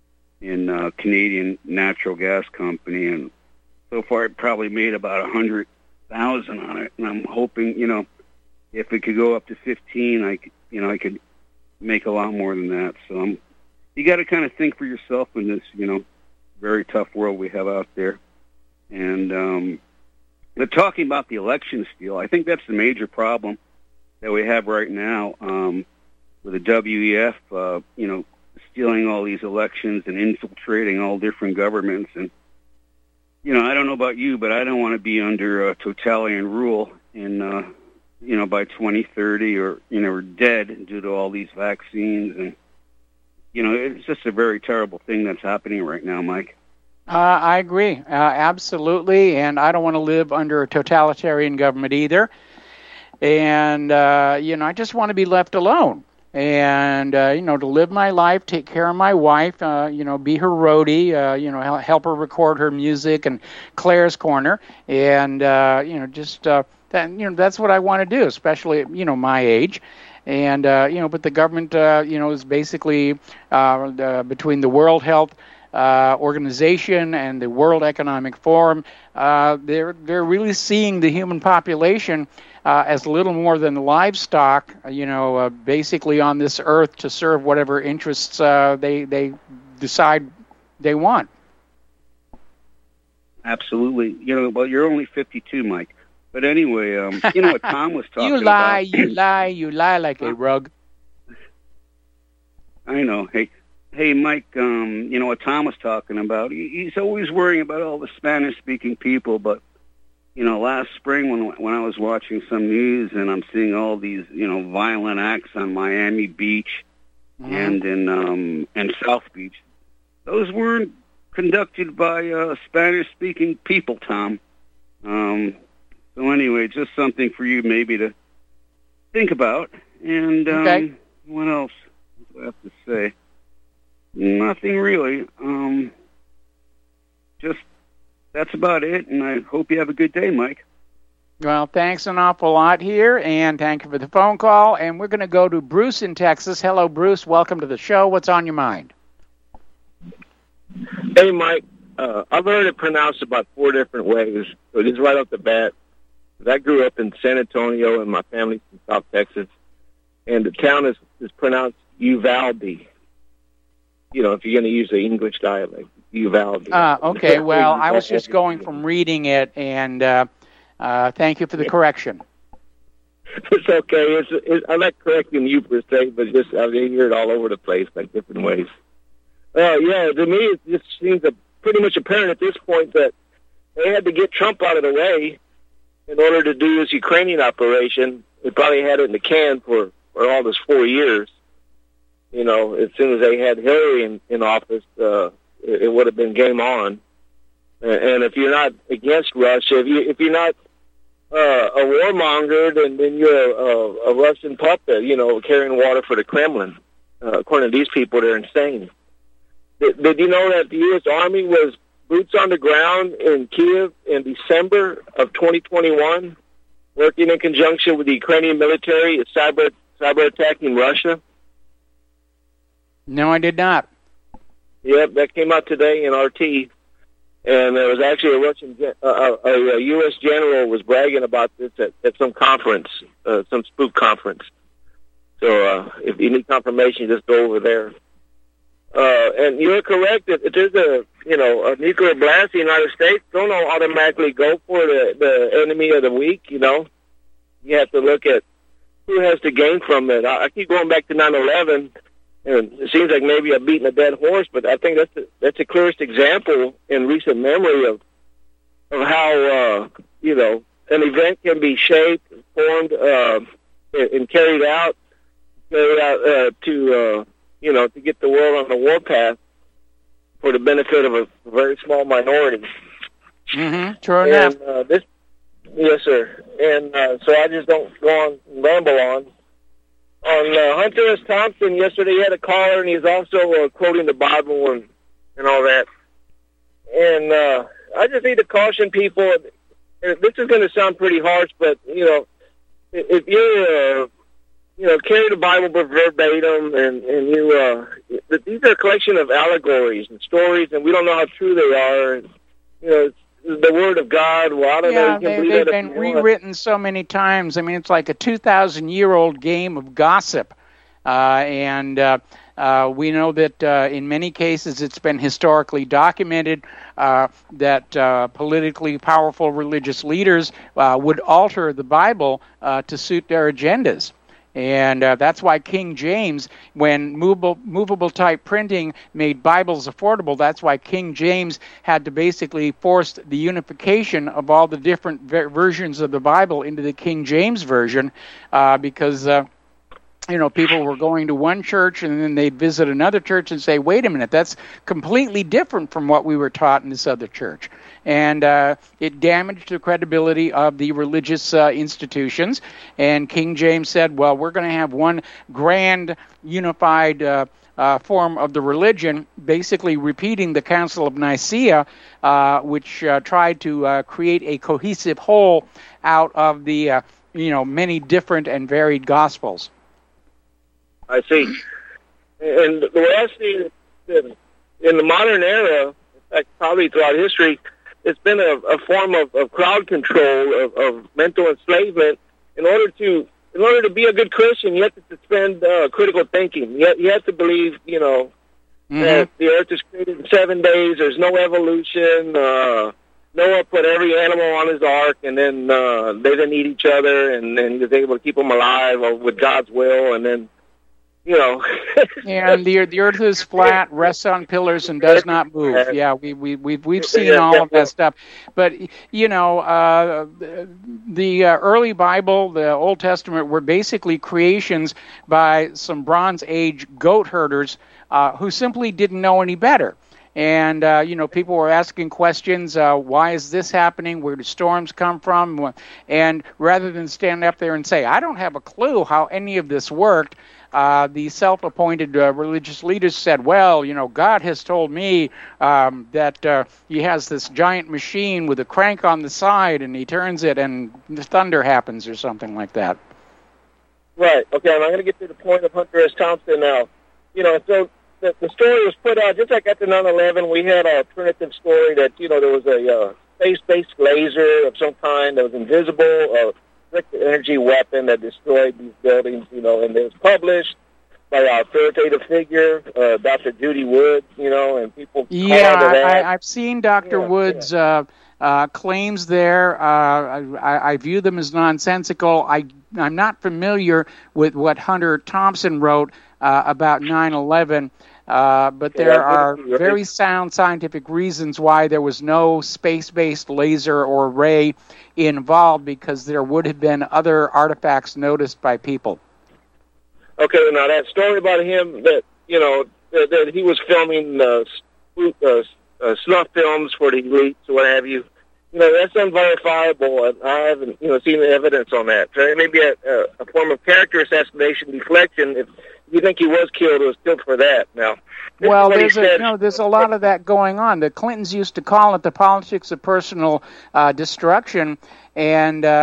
Canadian natural gas company, and so far it probably made about 100,000 on it, and I'm hoping, if it could go up to 15, I could make a lot more than that. So you got to kind of think for yourself in this, very tough world we have out there. And but talking about the election steal, I think that's the major problem that we have right now with the WEF, stealing all these elections and infiltrating all different governments. And, I don't know about you, but I don't want to be under totalitarian rule in, by 2030 or, or dead due to all these vaccines. And, it's just a very terrible thing that's happening right now, Mike. I agree, absolutely, and I don't want to live under a totalitarian government either. And, I just want to be left alone and, to live my life, take care of my wife, be her roadie, help her record her music and Claire's Corner. And, that's what I want to do, especially, my age. And, but the government, is basically between the World Health Organization and the World Economic Forum, they're really seeing the human population as little more than livestock, basically on this earth to serve whatever interests they decide they want. Absolutely. You're only 52, Mike. But anyway, what Tom was talking about. You lie like a rug. I know. Hey, Mike, what Tom was talking about, he's always worrying about all the Spanish-speaking people, but, last spring when I was watching some news and I'm seeing all these, violent acts on Miami Beach and in South Beach, those weren't conducted by Spanish-speaking people, Tom. So anyway, just something for you maybe to think about. And what else do I have to say? Nothing really. Just that's about it, and I hope you have a good day, Mike. Well, thanks an awful lot here, and thank you for the phone call. And we're going to go to Bruce in Texas. Hello, Bruce. Welcome to the show. What's on your mind? Hey, Mike. I've heard it pronounced about 4 different ways, so just right off the bat. I grew up in San Antonio, and my family's from South Texas, and the town is pronounced Uvalde. If you're going to use the English dialect, Uvalde. Okay. Well, I was just going from reading it, and thank you for the correction. It's okay. I like correcting you per se, but just I hear it all over the place, like different ways. To me, it just seems pretty much apparent at this point that they had to get Trump out of the way in order to do this Ukrainian operation. They probably had it in the can for all this 4 years. As soon as they had Hillary in office, it would have been game on. And if you're not against Russia, if you're not a warmonger, then you're a Russian puppet, carrying water for the Kremlin. According to these people, they're insane. Did you know that the U.S. Army was boots on the ground in Kiev in December of 2021, working in conjunction with the Ukrainian military, cyber attacking Russia? No, I did not. Yep, that came out today in RT. And there was actually a U.S. general was bragging about this at some conference, some spook conference. So if you need confirmation, just go over there. And you're correct. If there's a nuclear blast in the United States, don't automatically go for the enemy of the week. You have to look at who has to gain from it. I keep going back to 9/11. And it seems like maybe I'm beating a dead horse, but I think that's the clearest example in recent memory of how an event can be shaped, formed, and carried out to get the world on the warpath for the benefit of a very small minority. Mm-hmm. True enough. Yes, sir. And so I just don't go on and ramble on. On Hunter S. Thompson yesterday, he had a caller, and he's also quoting the Bible and all that. And I just need to caution people. This is going to sound pretty harsh, but if you carry the Bible verbatim, and these are a collection of allegories and stories, and we don't know how true they are. And, it's the Word of God. Well, I don't know. They've been rewritten so many times. I mean, it's like a 2,000-year-old game of gossip. And we know that in many cases it's been historically documented that politically powerful religious leaders would alter the Bible to suit their agendas. And that's why King James, when movable type printing made Bibles affordable, that's why King James had to basically force the unification of all the different versions of the Bible into the King James Version because people were going to one church and then they'd visit another church and say, wait a minute, that's completely different from what we were taught in this other church. And it damaged the credibility of the religious institutions. And King James said, well, we're going to have one grand unified form of the religion, basically repeating the Council of Nicaea, which tried to create a cohesive whole out of the many different and varied gospels. I see. And the way I see it, in the modern era, in fact, probably throughout history, it's been a form of crowd control, of mental enslavement. In order to be a good Christian, you have to suspend critical thinking. You have to believe, that the earth is created in 7 days. There's no evolution. Noah put every animal on his ark, and then they didn't eat each other, and then he was able to keep them alive with God's will, and then and the earth is flat, rests on pillars, and does not move. Yeah, we've seen all of that stuff. But the early Bible, the Old Testament, were basically creations by some Bronze Age goat herders who simply didn't know any better. And, people were asking questions, why is this happening? Where do storms come from? And rather than stand up there and say, I don't have a clue how any of this worked, the self-appointed religious leaders said, well, God has told me that he has this giant machine with a crank on the side, and he turns it, and the thunder happens or something like that. Right. Okay, I'm going to get to the point of Hunter S. Thompson now. So the story was put out, just like after 9/11, we had a alternative story that, there was a space-based laser of some kind that was invisible, a energy weapon that destroyed these buildings, and it was published by our authoritative figure, Dr. Judy Woods, and people. Yeah, I've seen Dr. Woods' claims there. I view them as nonsensical. I'm not familiar with what Hunter Thompson wrote about 9/11. But there are very sound scientific reasons why there was no space-based laser or ray involved, because there would have been other artifacts noticed by people. Okay, now that story about him that he was filming snuff films for the elites or what have you. That's unverifiable, and I haven't, seen the evidence on that. So it may be a form of character assassination, deflection. If you think he was killed, it was killed for that. Now, well, there's a lot of that going on. The Clintons used to call it the politics of personal destruction, and the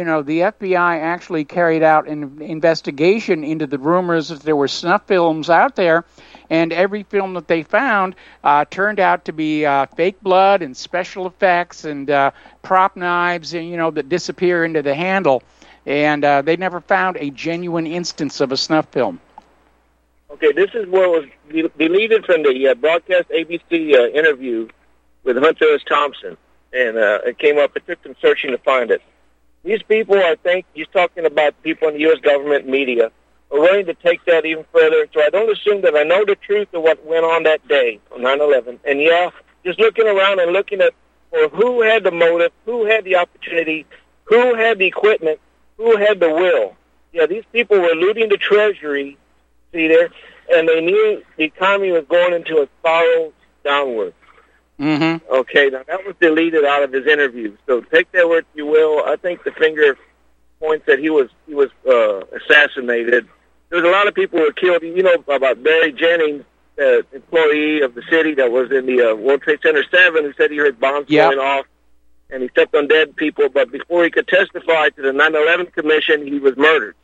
FBI actually carried out an investigation into the rumors that there were snuff films out there. And every film that they found turned out to be fake blood and special effects and prop knives, that disappear into the handle. And they never found a genuine instance of a snuff film. Okay, this is what was deleted from the broadcast ABC interview with Hunter S. Thompson. And it came up. It took some searching to find it. These people, I think, he's talking about people in the U.S. government media, are willing to take that even further. So I don't assume that I know the truth of what went on that day on 9/11. And just looking around and looking at who had the motive, who had the opportunity, who had the equipment, who had the will. Yeah, these people were looting the treasury, see there, and they knew the economy was going into a spiral downward. Mm-hmm. Okay, now that was deleted out of his interview. So take that word if you will. I think the finger points that he was assassinated. There's a lot of people who were killed. You know about Barry Jennings, employee of the city that was in the World Trade Center 7, who said he heard bombs going off, and he stepped on dead people. But before he could testify to the 9/11 Commission, he was murdered.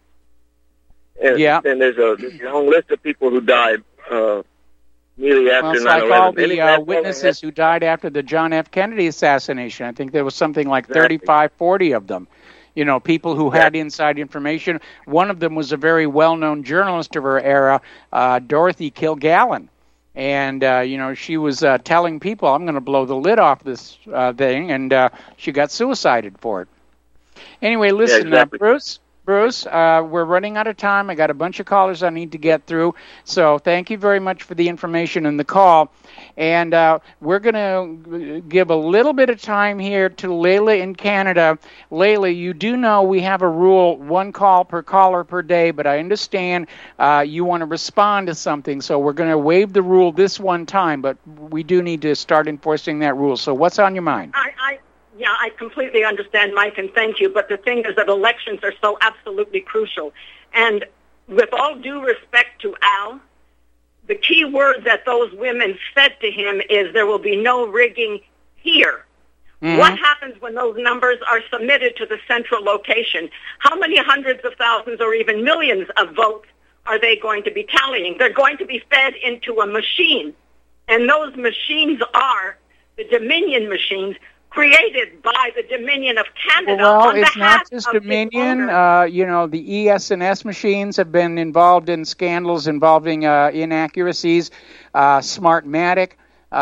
And there's a long list of people who died immediately after 9/11. It's like all the witnesses who died after the John F. Kennedy assassination. I think there was something like 35, 40 of them. People who had inside information. One of them was a very well-known journalist of her era, Dorothy Kilgallen. And, she was telling people, I'm going to blow the lid off this thing, and she got suicided for it. Anyway, listen, Bruce, we're running out of time. I got a bunch of callers I need to get through. So thank you very much for the information and the call. And we're going to give a little bit of time here to Layla in Canada. Layla, you do know we have a rule, 1 call per caller per day, but I understand you want to respond to something. So we're going to waive the rule this one time, but we do need to start enforcing that rule. So what's on your mind? Yeah, I completely understand, Mike, and thank you. But the thing is that elections are so absolutely crucial. And with all due respect to Al, the key word that those women said to him is there will be no rigging here. Mm-hmm. What happens when those numbers are submitted to the central location? How many hundreds of thousands or even millions of votes are they going to be tallying? They're going to be fed into a machine. And those machines are the Dominion machines, created by the Dominion of Canada. Well, it's not just Dominion. The ES&S machines have been involved in scandals involving inaccuracies. Smartmatic.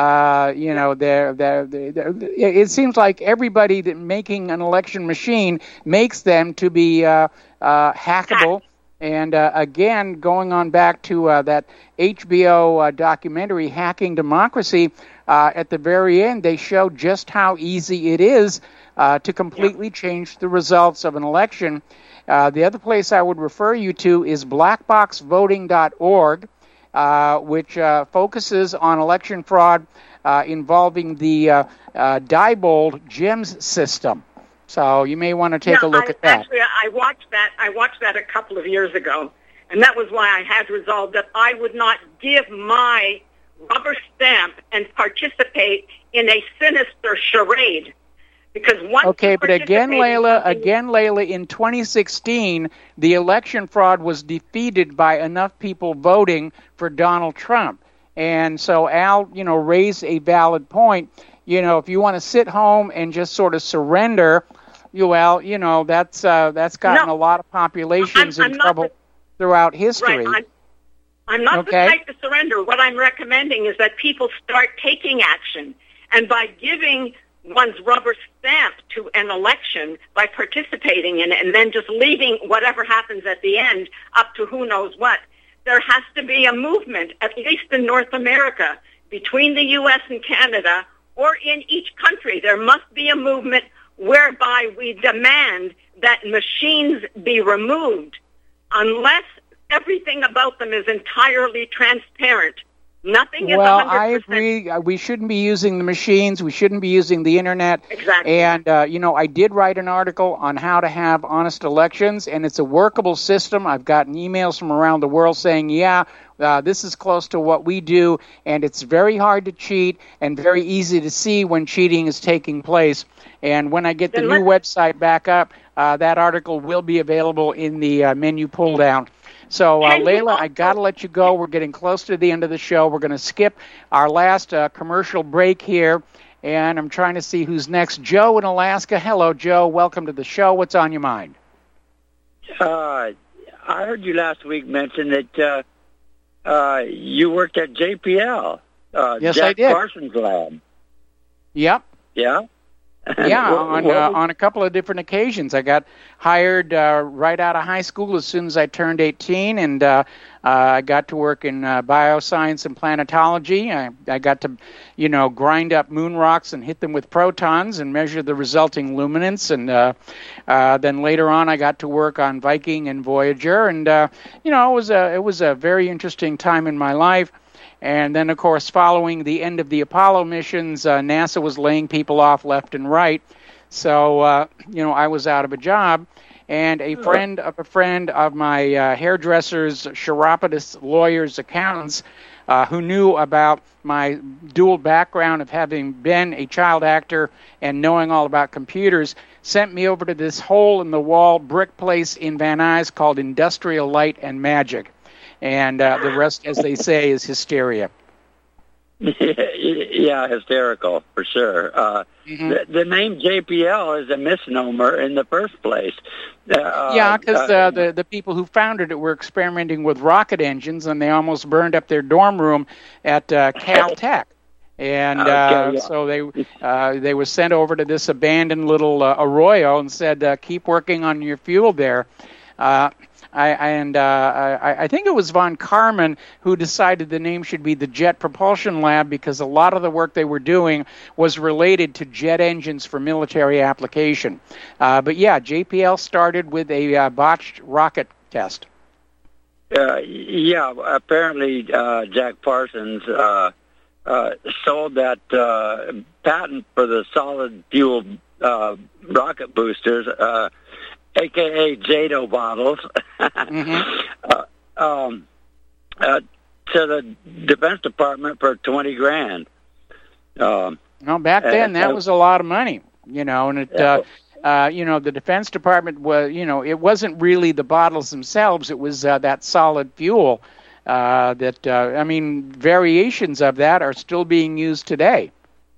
It seems like everybody that making an election machine makes them to be hackable. And again, going on back to that HBO documentary, Hacking Democracy, at the very end, they show just how easy it is to completely change the results of an election. The other place I would refer you to is blackboxvoting.org, which focuses on election fraud involving the Diebold GEMS system. So you may want to take a look at that. Actually, I watched that a couple of years ago, and that was why I had resolved that I would not give my rubber stamp and participate in a sinister charade. Because but again, Layla, in 2016, the election fraud was defeated by enough people voting for Donald Trump. And so Al, raised a valid point. If you want to sit home and just sort of surrender, that's gotten a lot of populations in trouble throughout history. Right, I'm not the type to surrender. What I'm recommending is that people start taking action. And by giving one's rubber stamp to an election, by participating in it, and then just leaving whatever happens at the end up to who knows what, there has to be a movement, at least in North America, between the U.S. and Canada, or in each country. There must be a movement whereby we demand that machines be removed unless everything about them is entirely transparent. Nothing is 100%. Well, I agree. We shouldn't be using the machines. We shouldn't be using the internet. Exactly. And, I did write an article on how to have honest elections, and it's a workable system. I've gotten emails from around the world saying, this is close to what we do, and it's very hard to cheat and very easy to see when cheating is taking place. And when I get the new website back up, that article will be available in the menu pull-down. So, Layla, I got to let you go. We're getting close to the end of the show. We're going to skip our last commercial break here, and I'm trying to see who's next. Joe in Alaska. Hello, Joe. Welcome to the show. What's on your mind? I heard you last week mention that you worked at JPL. Yes, Jack I did. Parsons' lab. Yep. Yeah? Yeah, on a couple of different occasions. I got hired right out of high school as soon as I turned 18, and I got to work in bioscience and planetology. I got to, grind up moon rocks and hit them with protons and measure the resulting luminance. And then later on, I got to work on Viking and Voyager, and it was a very interesting time in my life. And then, of course, following the end of the Apollo missions, NASA was laying people off left and right. So, I was out of a job. And a friend of my hairdressers, chiropodist lawyers, accountants, who knew about my dual background of having been a child actor and knowing all about computers, sent me over to this hole-in-the-wall brick place in Van Nuys called Industrial Light and Magic. And the rest, as they say, is hysteria. Yeah, hysterical, for sure. The name JPL is a misnomer in the first place. Because the people who founded it were experimenting with rocket engines, and they almost burned up their dorm room at Caltech. And so they were sent over to this abandoned little arroyo and said, keep working on your fuel there. I think it was von Karman who decided the name should be the Jet Propulsion Lab because a lot of the work they were doing was related to jet engines for military application. But JPL started with a botched rocket test. Apparently Jack Parsons sold that patent for the solid fuel rocket boosters, a.k.a. JATO bottles, to the Defense Department for $20,000. Back then that was a lot of money, and it, the Defense Department was, it wasn't really the bottles themselves; it was that solid fuel. Variations of that are still being used today.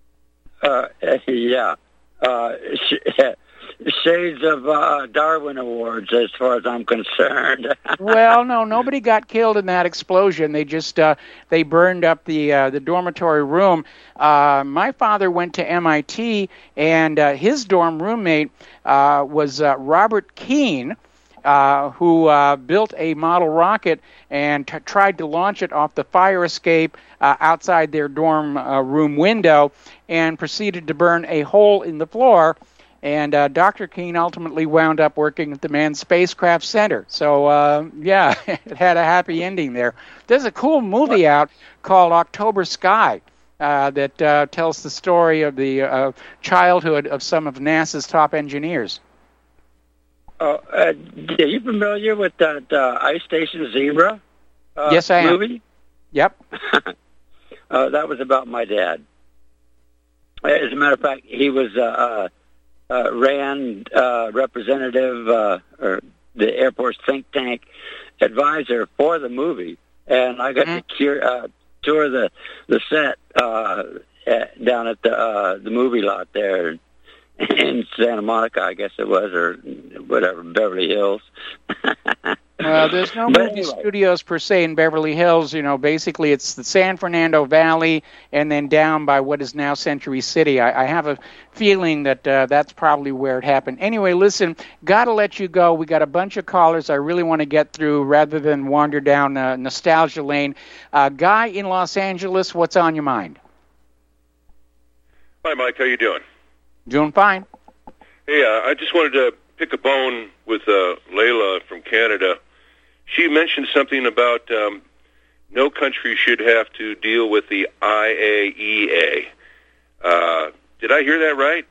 Shades of Darwin Awards, as far as I'm concerned. Well, no, nobody got killed in that explosion. They just they burned up the dormitory room. My father went to MIT, and his dorm roommate was Robert Keene, who built a model rocket and tried to launch it off the fire escape outside their dorm room window, and proceeded to burn a hole in the floor. And Dr. Keene ultimately wound up working at the Manned Spacecraft Center. So, it had a happy ending there. There's a cool movie out called October Sky that tells the story of the childhood of some of NASA's top engineers. Are you familiar with that Ice Station Zebra yes, I am. movie? Yep. That was about my dad. As a matter of fact, he was RAND representative, or the Air Force think tank advisor for the movie, and I got to tour the set down at the movie lot there in Santa Monica, I guess it was, or whatever, Beverly Hills. There's no movie studios per se in Beverly Hills. Basically it's the San Fernando Valley and then down by what is now Century City. I have a feeling that that's probably where it happened. Anyway, listen, got to let you go. We got a bunch of callers I really want to get through rather than wander down nostalgia lane. Guy in Los Angeles, what's on your mind? Hi, Mike. How you doing? Doing fine. Hey, I just wanted to pick a bone with Layla from Canada. She mentioned something about no country should have to deal with the IAEA. Did I hear that right?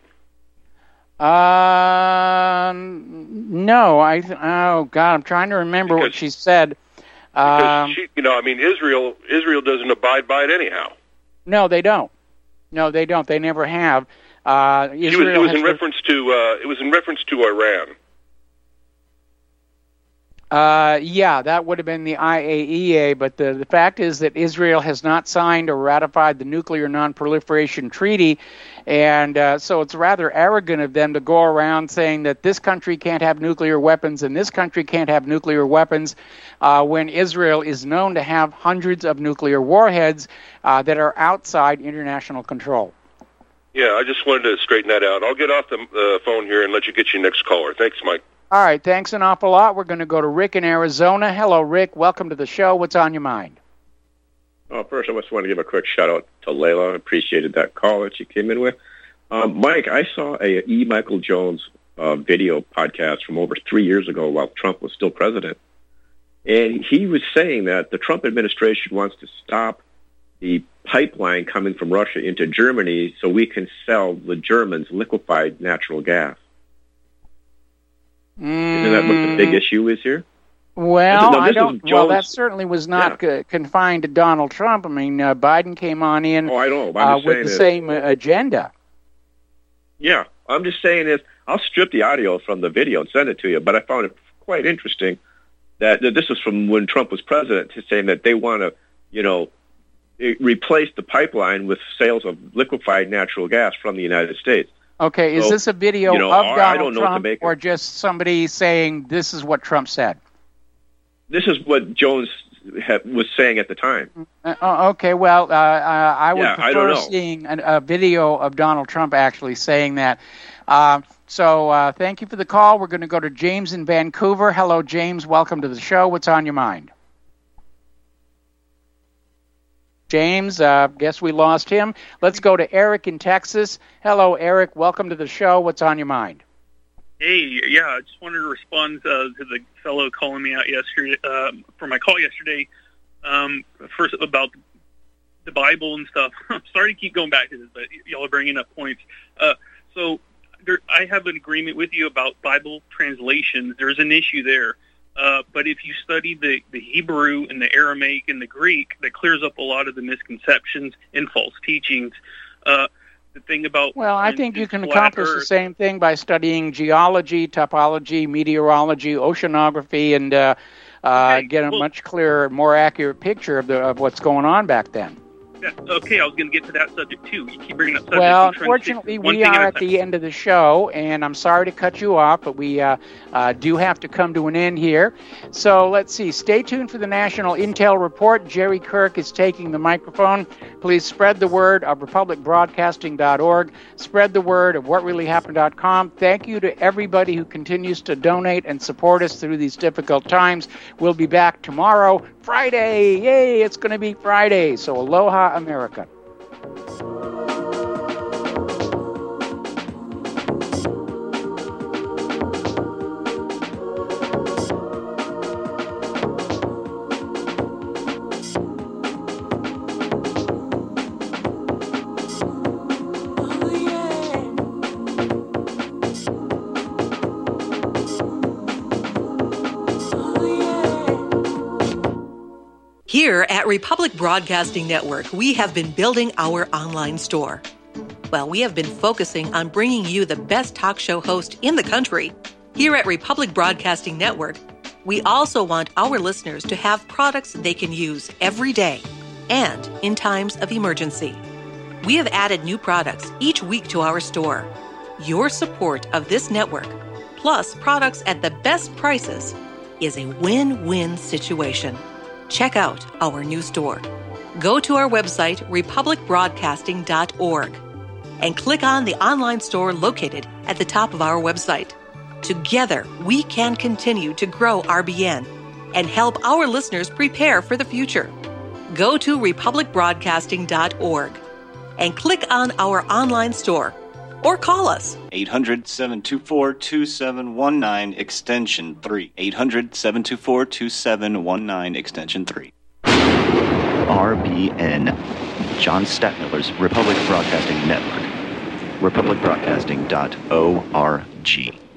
No. Oh God, I'm trying to remember what she said. Because Israel doesn't abide by it anyhow. No, they don't. They never have. Israel it was in reference to Iran. Yeah, that would have been the IAEA, but the fact is that Israel has not signed or ratified the Nuclear Non-Proliferation Treaty, and so it's rather arrogant of them to go around saying that this country can't have nuclear weapons and this country can't have nuclear weapons when Israel is known to have hundreds of nuclear warheads that are outside international control. Yeah, I just wanted to straighten that out. I'll get off the phone here and let you get your next caller. Thanks, Mike. All right, thanks an awful lot. We're going to go to Rick in Arizona. Hello, Rick. Welcome to the show. What's on your mind? First, I just want to give a quick shout-out to Layla. I appreciated that call that you came in with. Mike, I saw a E. Michael Jones video podcast from over 3 years ago while Trump was still president. And he was saying that the Trump administration wants to stop the pipeline coming from Russia into Germany so we can sell the Germans liquefied natural gas. Isn't that what the big issue is here? Well, Well, that certainly was not confined to Donald Trump. I mean, Biden came on in with the same agenda. Yeah, I'm just saying this. I'll strip the audio from the video and send it to you, but I found it quite interesting that this was from when Trump was president, saying that they want to, replace the pipeline with sales of liquefied natural gas from the United States. Okay, is this a video of Donald Trump or just somebody saying this is what Trump said? This is what Jones was saying at the time. Okay, well, I would prefer seeing a video of Donald Trump actually saying that. So thank you for the call. We're going to go to James in Vancouver. Hello, James. Welcome to the show. What's on your mind? James, guess we lost him. Let's go to Eric in Texas. Hello, Eric. Welcome to the show. What's on your mind? Hey, yeah, I just wanted to respond to the fellow calling me out yesterday for my call yesterday. First about the Bible and stuff. I'm sorry to keep going back to this, but y'all are bringing up points. So I have an agreement with you about Bible translations. There's an issue there. But if you study the Hebrew and the Aramaic and the Greek, that clears up a lot of the misconceptions and false teachings. The thing about I think you can accomplish the same thing by studying geology, topology, meteorology, oceanography, and get a much clearer, more accurate picture of what's going on back then. Yeah, okay, I was going to get to that subject, too. You keep bringing up subjects. Well, unfortunately, we are at the end of the show, and I'm sorry to cut you off, but we do have to come to an end here. So let's see. Stay tuned for the National Intel Report. Jerry Kirk is taking the microphone. Please spread the word of republicbroadcasting.org. Spread the word of whatreallyhappened.com. Thank you to everybody who continues to donate and support us through these difficult times. We'll be back tomorrow, Friday. Yay, it's going to be Friday. So aloha, America. Here at Republic Broadcasting Network, we have been building our online store. Well, we have been focusing on bringing you the best talk show host in the country. Here at Republic Broadcasting Network, we also want our listeners to have products they can use every day and in times of emergency. We have added new products each week to our store. Your support of this network, plus products at the best prices, is a win-win situation. Check out our new store. Go to our website, republicbroadcasting.org, and click on the online store located at the top of our website. Together, we can continue to grow RBN and help our listeners prepare for the future. Go to republicbroadcasting.org and click on our online store or call us. 800-724-2719, extension 3. 800-724-2719, extension 3. RBN, John Stadtmiller's Republic Broadcasting Network, republicbroadcasting.org.